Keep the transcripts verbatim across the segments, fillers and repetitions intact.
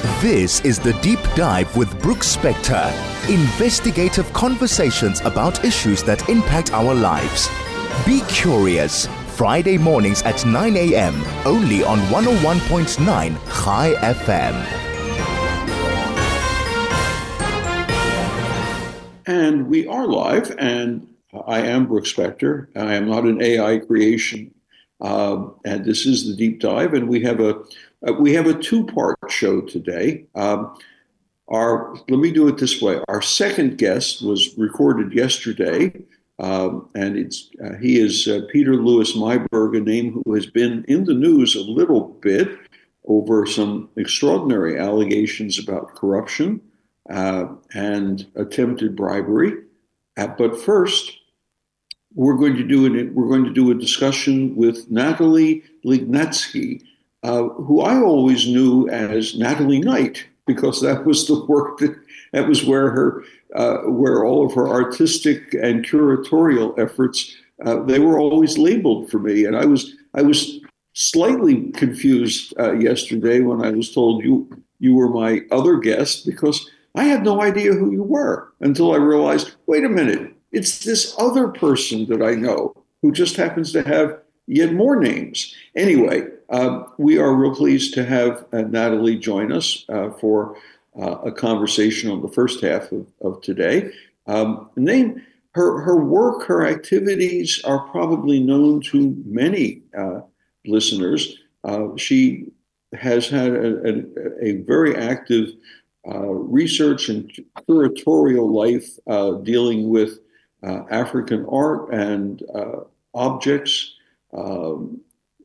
This is The Deep Dive with Brooks Spector. Investigative conversations about issues that impact our lives. Be curious. Friday mornings at nine a.m. only on one oh one point nine Chai F M. And we are live, and I am Brooks Spector. I am not an A I creation, uh, and this is The Deep Dive, and we have a uh, we have a two-part show today. Um, our let me do it this way. Our second guest was recorded yesterday. Um, and it's uh, he is uh, Peter Louis Myburgh, a name who has been in the news a little bit over some extraordinary allegations about corruption uh, and attempted bribery. Uh, but first, we're going to do it. We're going to do a discussion with Natalie Lignatsky, uh, who I always knew as Natalie Knight, because that was the work that that was where her. Uh, where all of her artistic and curatorial efforts, uh, they were always labeled for me. And I was I was slightly confused uh, yesterday when I was told you you were my other guest, because I had no idea who you were until I realized, wait a minute, it's this other person that I know who just happens to have yet more names. Anyway, uh, we are real pleased to have uh, Natalie join us uh, for Uh, a conversation on the first half of, of today. Um, name her her work, her activities are probably known to many uh, listeners. Uh, she has had a, a, a very active uh, research and curatorial life uh, dealing with uh, African art and uh, objects, um,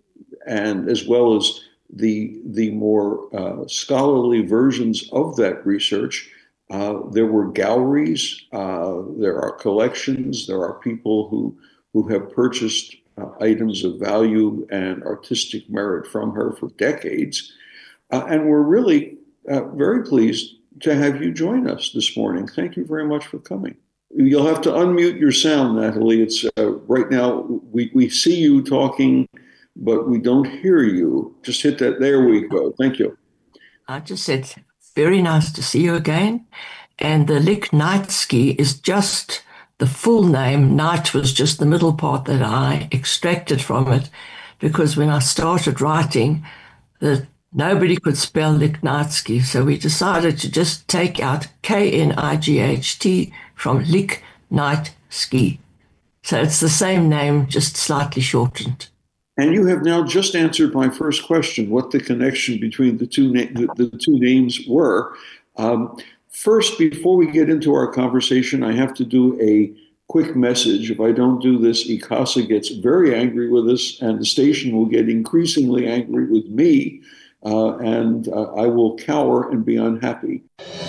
and as well as the the more uh, scholarly versions of that research. Uh, there were galleries, uh, there are collections, there are people who who have purchased uh, items of value and artistic merit from her for decades. Uh, and we're really uh, very pleased to have you join us this morning. Thank you very much for coming. You'll have to unmute your sound, Natalie. It's uh, right now we, we see you talking, but we don't hear you. Just hit that. There we go. Thank you. I just said, very nice to see you again. And the Lignatsky is just the full name. Knight was just the middle part that I extracted from it, because when I started writing, the, nobody could spell Lignatsky. So we decided to just take out K N I G H T from Lignatsky. So it's the same name, just slightly shortened. And you have now just answered my first question, what the connection between the two na- the, the two names were. Um, first, before we get into our conversation, I have to do a quick message. If I don't do this, ICASA gets very angry with us, and the station will get increasingly angry with me, uh, and uh, I will cower and be unhappy.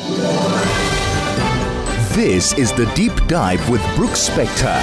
This is The Deep Dive with Brooks Spector.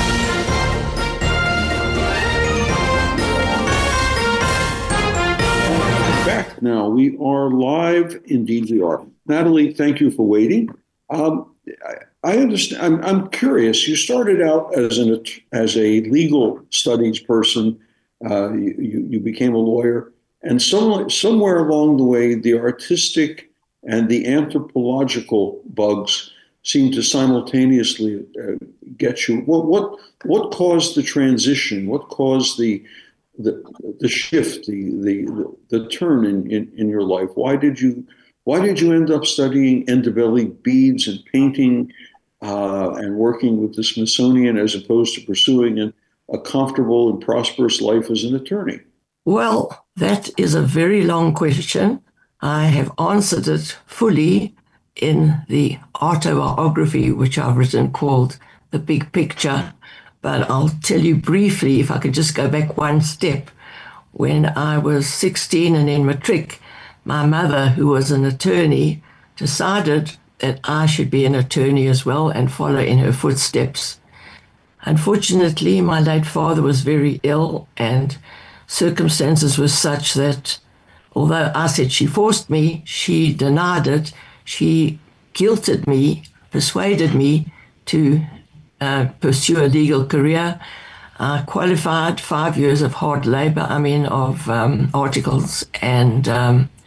Back now. We are live. Indeed, we are. Natalie, thank you for waiting. Um, I, I understand. I'm, I'm curious. You started out as an as a legal studies person. Uh, you, you became a lawyer, and some, somewhere along the way, the artistic and the anthropological bugs seem to simultaneously uh, get you. What what what caused the transition? What caused the The, the shift, the the the turn in, in, in your life? Why did you why did you end up studying Ndebele beads and painting uh, and working with the Smithsonian as opposed to pursuing an, a comfortable and prosperous life as an attorney? Well, that is a very long question. I have answered it fully in the autobiography which I've written called The Big Picture. But I'll tell you briefly, if I could just go back one step. When I was sixteen and in matric, my mother, who was an attorney, decided that I should be an attorney as well and follow in her footsteps. Unfortunately, my late father was very ill, and circumstances were such that, although I said she forced me, she denied it. She guilted me, persuaded me to Uh, pursue a legal career. I qualified five years of hard labor, I mean, of um, articles, and um,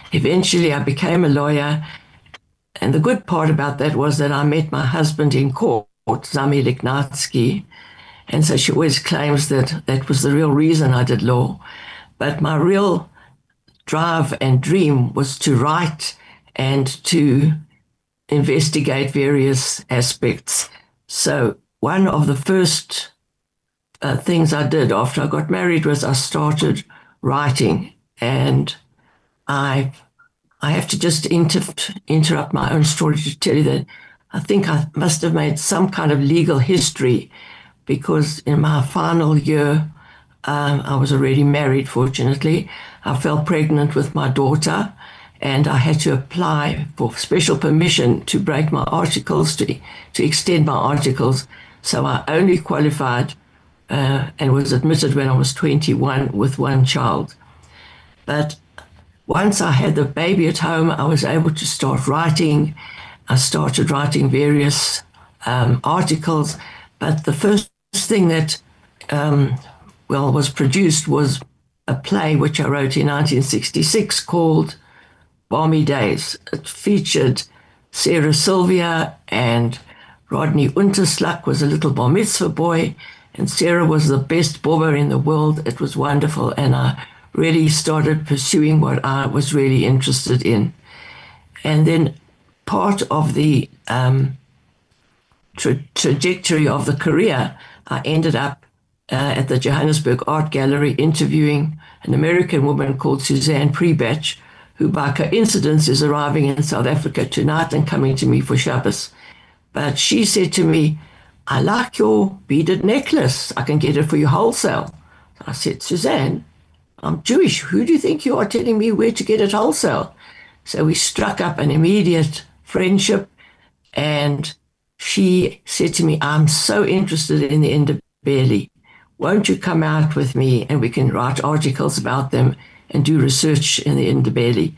eventually I became a lawyer. And the good part about that was that I met my husband in court, Zamir Lignatsky. And so she always claims that that was the real reason I did law. But my real drive and dream was to write and to investigate various aspects. So one of the first uh, things I did after I got married was I started writing. And I I have to just inter- interrupt my own story to tell you that I think I must have made some kind of legal history, because in my final year, um, I was already married, fortunately. I fell pregnant with my daughter, and I had to apply for special permission to break my articles, to, to extend my articles. So I only qualified uh, and was admitted when I was twenty-one with one child. But once I had the baby at home, I was able to start writing. I started writing various um, articles, but the first thing that, um, well, was produced was a play which I wrote in nineteen sixty-six called Balmy Days. It featured Sarah Sylvia, and Rodney Unterslak was a little bar mitzvah boy, and Sarah was the best bobber in the world. It was wonderful, and I really started pursuing what I was really interested in. And then part of the um, tra- trajectory of the career, I ended up uh, at the Johannesburg Art Gallery interviewing an American woman called Suzanne Prebach, who by coincidence is arriving in South Africa tonight and coming to me for Shabbos. But she said to me, "I like your beaded necklace. I can get it for you wholesale." I said, "Suzanne, I'm Jewish. Who do you think you are telling me where to get it wholesale?" So we struck up an immediate friendship, and she said to me, "I'm so interested in the Ndebele. Won't you come out with me and we can write articles about them and do research in the Ndebele?"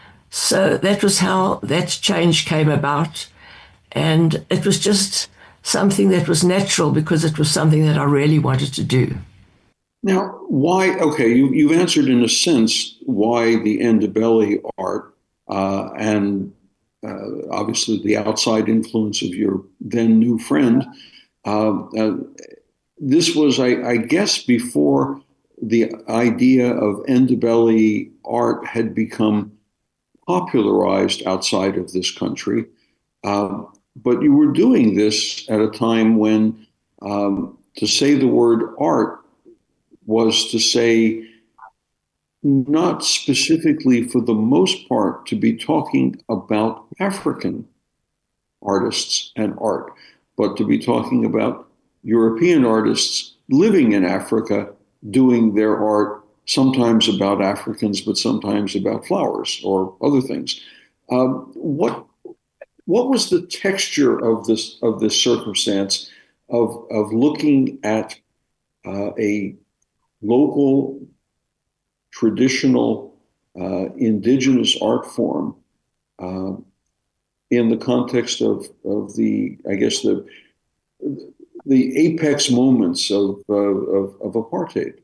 So that was how that change came about. And it was just something that was natural because it was something that I really wanted to do. Now, why, okay, you, you've answered in a sense why the Ndebele art uh, and uh, obviously the outside influence of your then new friend. Uh, uh, this was, I, I guess, before the idea of Ndebele art had become popularized outside of this country. Uh, but you were doing this at a time when um, to say the word art was to say, not specifically for the most part to be talking about African artists and art, but to be talking about European artists living in Africa doing their art, sometimes about Africans, but sometimes about flowers or other things. Um, what what was the texture of this of this circumstance of of looking at uh, a local, traditional, uh, indigenous art form uh, in the context of of the, I guess, the the apex moments of uh, of, of apartheid?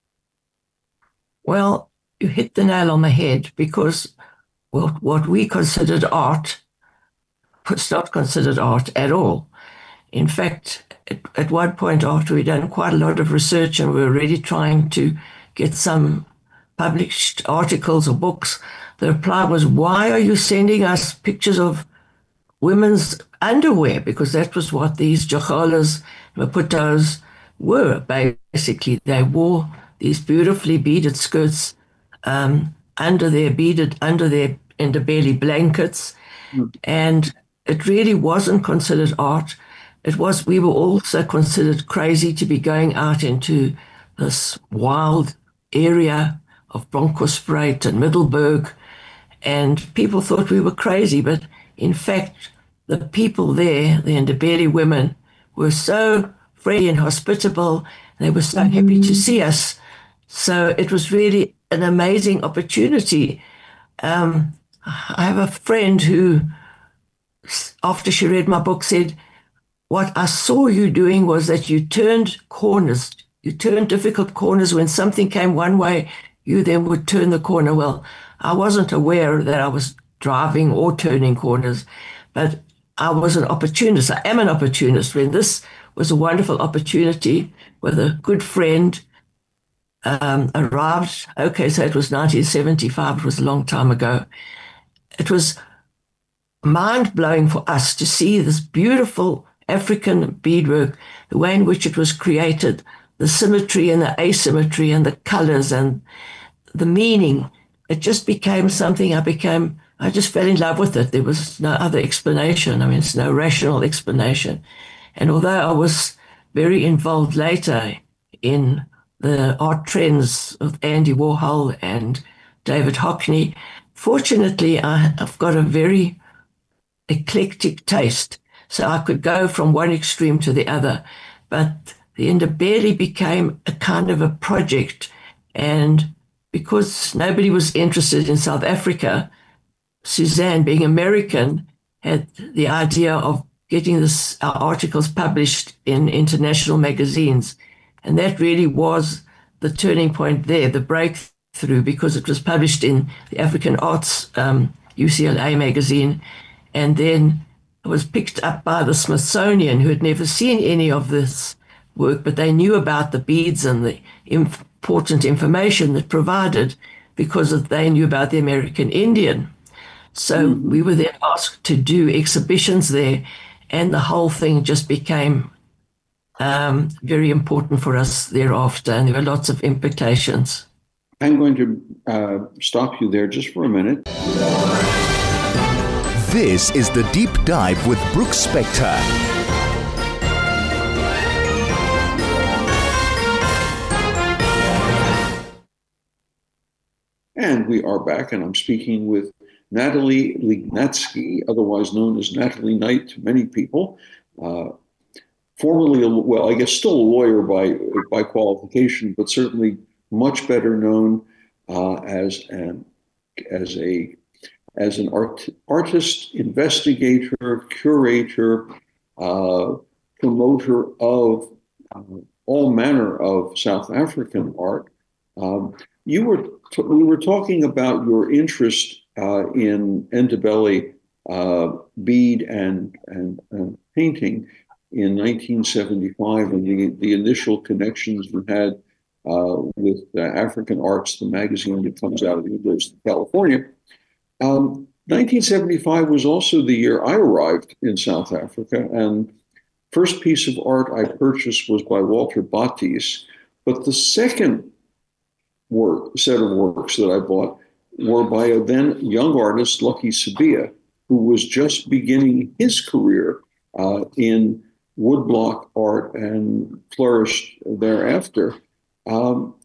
Well, you hit the nail on the head, because what what we considered art was not considered art at all. In fact, at, at one point after we'd done quite a lot of research and we were already trying to get some published articles or books, the reply was, "Why are you sending us pictures of women's underwear?" Because that was what these Jocholas, Maputos were, basically. They wore these beautifully beaded skirts um, under their beaded, under their Ndebele blankets. Mm. And it really wasn't considered art. It was, we were also considered crazy to be going out into this wild area of Bronkhorstspruit and Middelburg. And people thought we were crazy. But in fact, the people there, the Ndebele women, were so friendly and hospitable. They were so mm-hmm. happy to see us. So it was really an amazing opportunity. Um, I have a friend who, after she read my book, said, "What I saw you doing was that you turned corners. You turned difficult corners. When something came one way, you then would turn the corner." Well, I wasn't aware that I was driving or turning corners, but I was an opportunist. I am an opportunist. When this was a wonderful opportunity with a good friend um, arrived, okay, so it was nineteen seventy-five, it was a long time ago. It was mind-blowing for us to see this beautiful African beadwork, the way in which it was created, the symmetry and the asymmetry and the colors and the meaning. It just became something I became, I just fell in love with it. There was no other explanation. I mean, it's no rational explanation. And although I was very involved later in the art trends of Andy Warhol and David Hockney, fortunately, I, I've got a very eclectic taste. So I could go from one extreme to the other. But the Ndebele became a kind of a project. And because nobody was interested in South Africa, Suzanne, being American, had the idea of getting this, our articles published in international magazines. And that really was the turning point there, the breakthrough, because it was published in the African Arts um, U C L A magazine. And then it was picked up by the Smithsonian, who had never seen any of this work, but they knew about the beads and the important information that provided because of, they knew about the American Indian. So mm-hmm. we were then asked to do exhibitions there, and the whole thing just became um, very important for us thereafter, and there were lots of implications. I'm going to uh, stop you there just for a minute. This is The Deep Dive with Brooks Spector. And we are back, and I'm speaking with Natalie Lignatsky, otherwise known as Natalie Knight to many people. Uh, formerly, a, well, I guess still a lawyer by, by qualification, but certainly much better known uh, as an as a as an art, artist, investigator, curator, uh, promoter of uh, all manner of South African art. Um, you were t- we were talking about your interest uh, in Ndebele uh, bead and, and and painting in nineteen seventy-five, and the, the initial connections you had uh, with uh, African Arts, the magazine that comes out of the University of California. Um, nineteen seventy-five was also the year I arrived in South Africa, and first piece of art I purchased was by Walter Bottice. But the second work, set of works that I bought were by a then young artist, Lucky Sibiya, who was just beginning his career uh, in woodblock art and flourished thereafter. Um,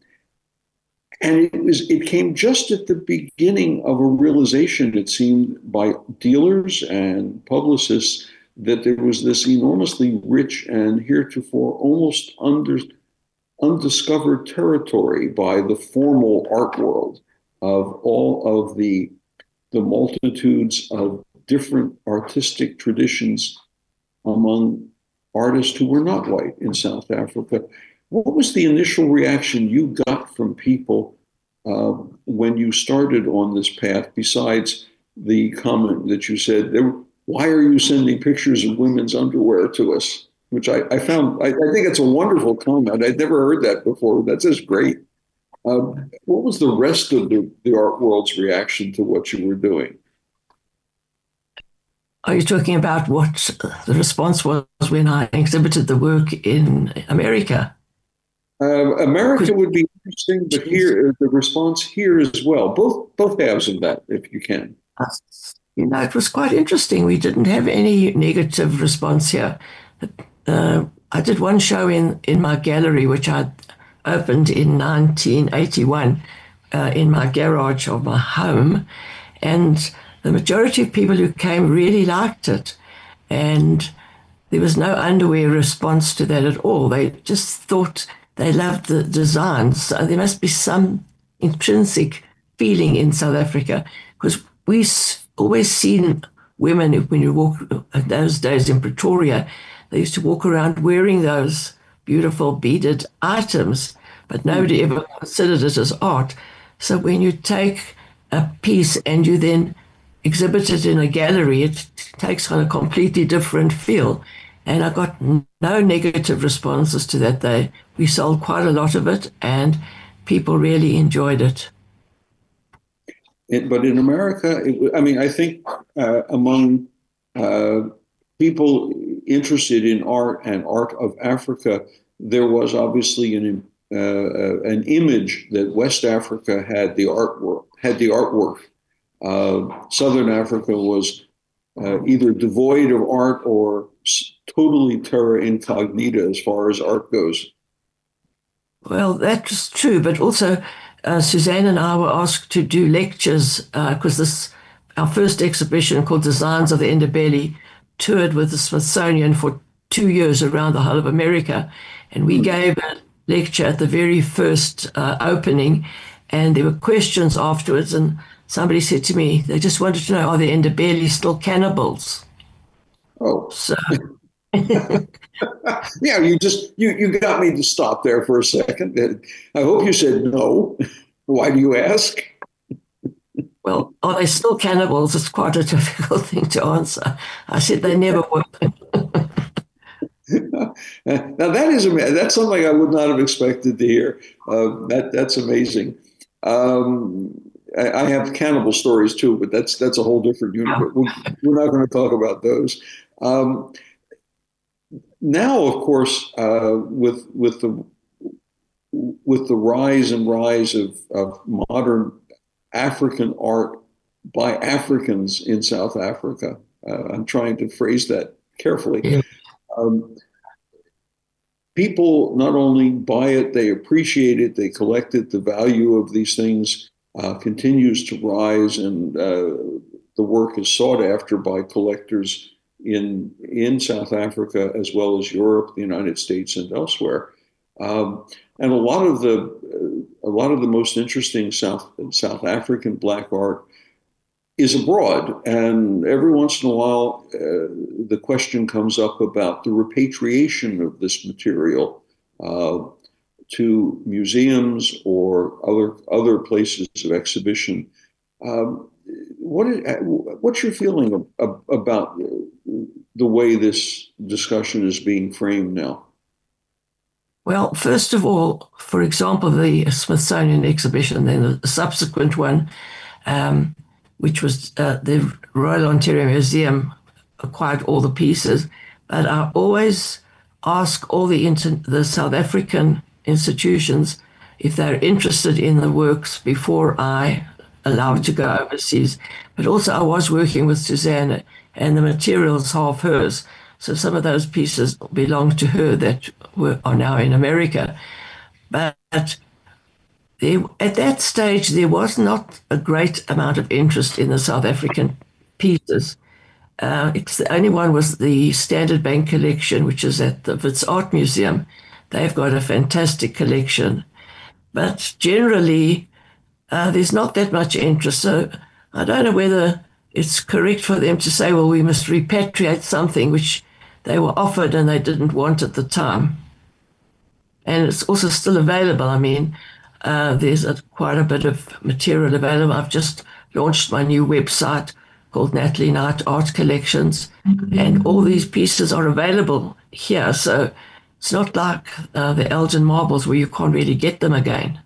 And it was it came just at the beginning of a realization, it seemed, by dealers and publicists that there was this enormously rich and heretofore almost under, undiscovered territory by the formal art world of all of the, the multitudes of different artistic traditions among artists who were not white in South Africa. What was the initial reaction you got from people uh, when you started on this path, besides the comment that you said, why are you sending pictures of women's underwear to us? Which I, I found, I, I think it's a wonderful comment. I'd never heard that before. That's just great. Uh, what was the rest of the, the art world's reaction to what you were doing? Are you talking about what the response was when I exhibited the work in America? Uh, America would be interesting, but here the response here as well. Both both halves of that, if you can. You know, it was quite interesting. We didn't have any negative response here. Uh, I did one show in, in my gallery, which I opened in nineteen eighty-one uh, in my garage of my home, and the majority of people who came really liked it, and there was no underwear response to that at all. They just thought they loved the designs. So there must be some intrinsic feeling in South Africa, because we always seen women, when you walk in those days in Pretoria, they used to walk around wearing those beautiful beaded items, but nobody ever considered it as art. So when you take a piece and you then exhibit it in a gallery, it takes on a completely different feel. And I got no negative responses to that. They, we sold quite a lot of it, and people really enjoyed it. It, but in America, it, I mean, I think uh, among uh, people interested in art and art of Africa, there was obviously an uh, an image that West Africa had the artwork, had the artwork. Uh, Southern Africa was uh, either devoid of art or totally terra incognita as far as art goes. Well, that's true, but also uh, Suzanne and I were asked to do lectures because uh, this our first exhibition called Designs of the Ndebele toured with the Smithsonian for two years around the whole of America, and we mm. gave a lecture at the very first uh, opening, and there were questions afterwards, and somebody said to me, they just wanted to know, are the Ndebele still cannibals? Oh. So... yeah, you just you you got me to stop there for a second. I hope you said no. Why do you ask? Well, are they still cannibals? It's quite a difficult thing to answer. I said they never were. Now that is that's something I would not have expected to hear. Uh, that that's amazing. Um, I, I have cannibal stories too, but that's that's a whole different unit. We're, we're not going to talk about those. Um, Now, of course, uh, with with the with the rise and rise of, of modern African art by Africans in South Africa, uh, I'm trying to phrase that carefully. Yeah. Um, people not only buy it, they appreciate it, they collect it. The value of these things uh, continues to rise, and uh, the work is sought after by collectors in in South Africa as well as Europe, the United States, and elsewhere. Um, and a lot of the uh, a lot of the most interesting South South African Black art is abroad, and every once in a while, uh, the question comes up about the repatriation of this material uh, to museums or other other places of exhibition. Um, What is, what's your feeling of, of, about the way this discussion is being framed now? Well, first of all, for example, the Smithsonian exhibition, then the subsequent one, um, which was uh, the Royal Ontario Museum, acquired all the pieces. But I always ask all the, inter- the South African institutions if they're interested in the works before I allowed to go overseas. But also I was working with Suzanne, and the material's half hers. So some of those pieces belong to her that were, are now in America. But there, at that stage, there was not a great amount of interest in the South African pieces. Uh, it's the only one was the Standard Bank collection, which is at the Wits Art Museum. They've got a fantastic collection. But generally, Uh, there's not that much interest. So I don't know whether it's correct for them to say, well, we must repatriate something which they were offered and they didn't want at the time. And it's also still available. I mean, uh, there's a, quite a bit of material available. I've just launched my new website called Natalie Knight Art Collections, mm-hmm. and all these pieces are available here. So it's not like uh, the Elgin marbles where you can't really get them again.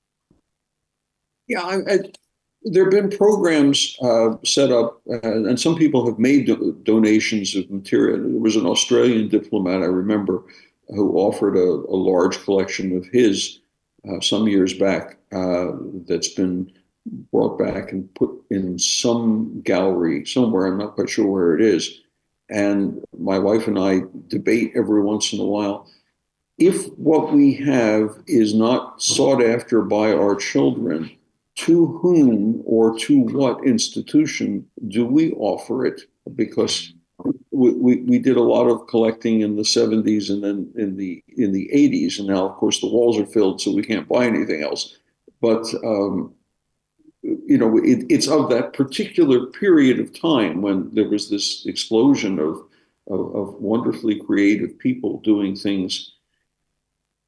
Yeah, I, I, there have been programs uh, set up, uh, and some people have made do- donations of material. There was an Australian diplomat, I remember, who offered a, a large collection of his uh, some years back uh, that's been brought back and put in some gallery somewhere. I'm not quite sure where it is. And my wife and I debate every once in a while, if what we have is not sought after by our children, to whom or to what institution do we offer it? Because we, we, we did a lot of collecting in the seventies and then in the in the eighties, and now of course the walls are filled, so we can't buy anything else. But um, you know, it, it's of that particular period of time when there was this explosion of of, of wonderfully creative people doing things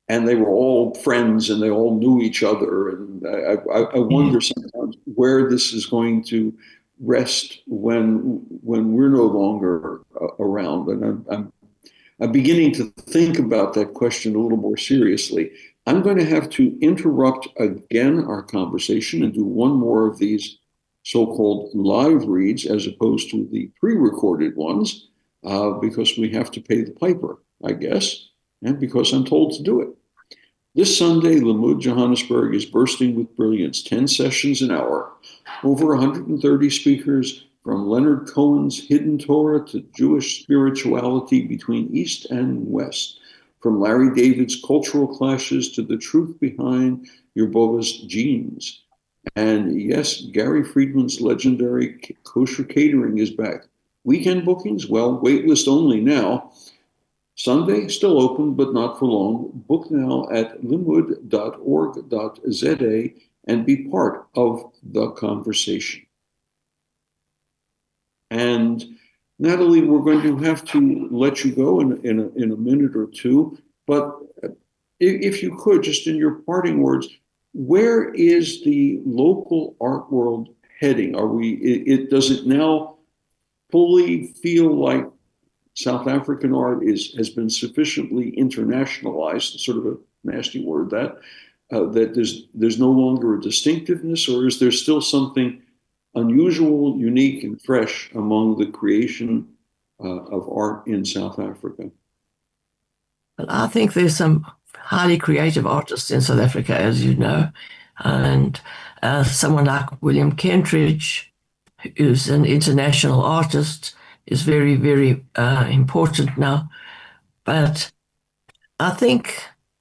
and they were all friends and they all knew each other. And I, I, I wonder sometimes where this is going to rest when when we're no longer uh, around. And I'm, I'm I'm beginning to think about that question a little more seriously. I'm going to have to interrupt again our conversation and do one more of these so-called live reads as opposed to the pre-recorded ones, uh, because we have to pay the piper, I guess, and because I'm told to do it. This Sunday, Limmud Johannesburg is bursting with brilliance, ten sessions an hour, over one hundred thirty speakers, from Leonard Cohen's Hidden Torah to Jewish spirituality between East and West, from Larry David's cultural clashes to the truth behind Yerbova's genes. And yes, Gary Friedman's legendary kosher catering is back. Weekend bookings, well, waitlist only now. Sunday, still open, but not for long. Book now at limmud dot org dot z a and be part of the conversation. And Natalie, we're going to have to let you go in, in, a, in a minute or two, but if, if you could, just in your parting words, where is the local art world heading? Are we, it, it does it now fully feel like South African art is has been sufficiently internationalized, sort of a nasty word that, uh, that there's there's no longer a distinctiveness, or is there still something unusual, unique, and fresh among the creation uh, of art in South Africa? Well, I think there's some highly creative artists in South Africa, as you know, and uh, someone like William Kentridge, who's an international artist, is very, very uh, important now. But I think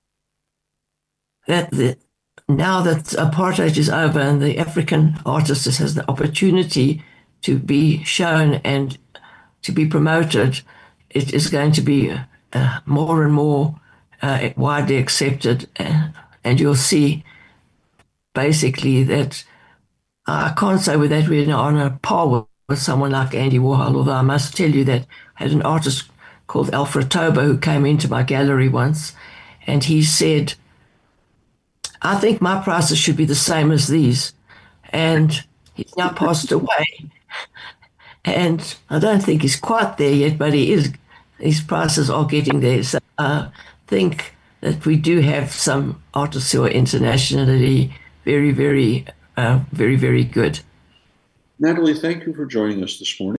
that the, now that apartheid is over and the African artist has the opportunity to be shown and to be promoted, it is going to be uh, more and more uh, widely accepted. Uh, and you'll see basically that I can't say with that we're on a par with, with someone like Andy Warhol, although I must tell you that I had an artist called Alfred Tober who came into my gallery once, and he said, I think my prices should be the same as these. And he's now passed away. And I don't think he's quite there yet, but he is. His prices are getting there. So I think that we do have some artists who are internationally very, very, uh, very, very good. Natalie, thank you for joining us this morning.